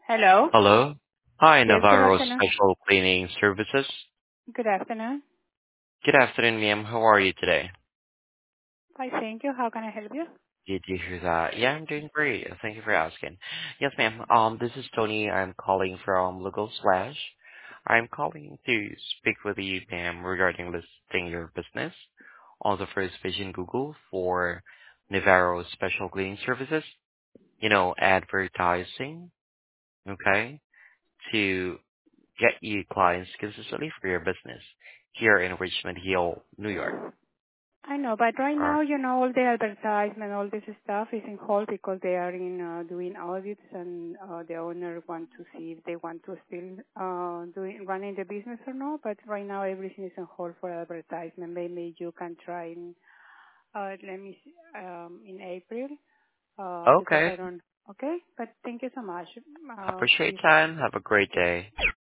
Hello. Hello. Hi, Yes, good Navarro afternoon. Special Cleaning Services. Good afternoon. Good afternoon, ma'am. How are you today? Hi, thank you. How can I help you? Did you hear that? Yeah, I'm doing great. Thank you for asking. Yes, ma'am. This is Tony. I'm calling from Legal Slash. I'm calling to speak with you, ma'am, regarding listing your business on the first page in Google for Navarro Special Cleaning Services. Advertising, okay, to get you clients consistently for your business here in Richmond Hill, New York. I know, but right Uh, now, all the advertisement, all this stuff is in hold because they are in doing audits, and the owner want to see if they want to still running the business or not. But right now, everything is on hold for advertisement. Maybe you can try in let me see, in April because okay. I don't. Okay, but thank you so much. Appreciate Please your time. Have a great day.